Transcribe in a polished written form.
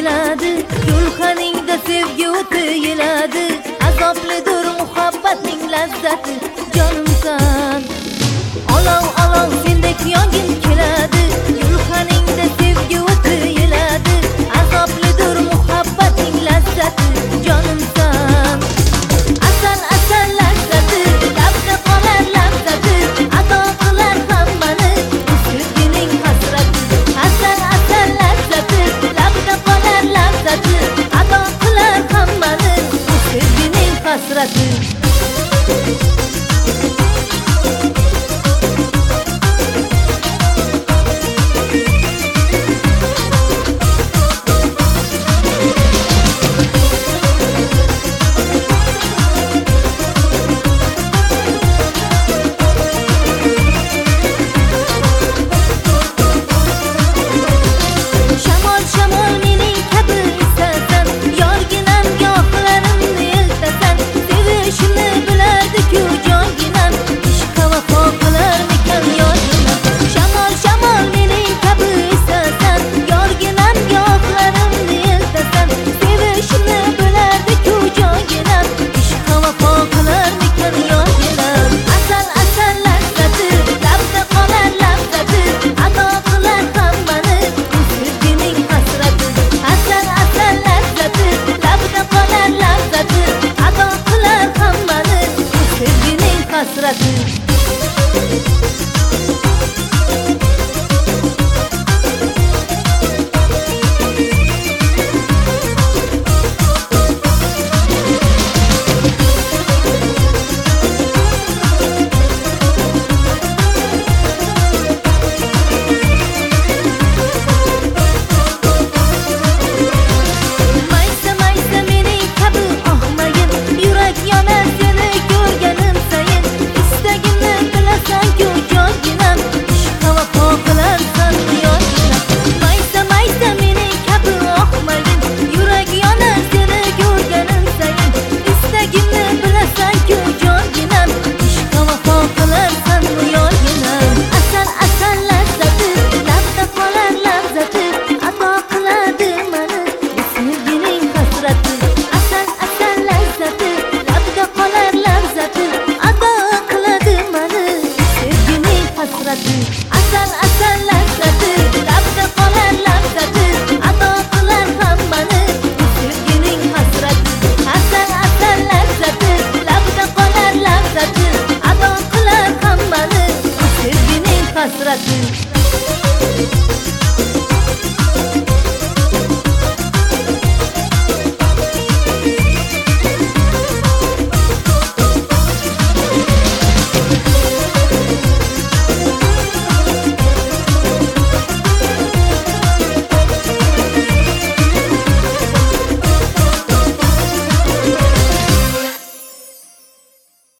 keladi, gulxaningda sevgi o'ti yeladi. Azoblidir muhabbatning lazzati, jonimsan. Olov olov sendek yongin keladi, gulxaningda sevgi o'ti yeladi. Azoblidir muhabbatning lazzati, jonimsan. Asal asal lazzati, labda qolar lazzati, ato qilar hammani sevgining hasrati. Asal asal lazzati, labda qolar lazzati, ato qilar hammani sevgining hasrati. Hasrati.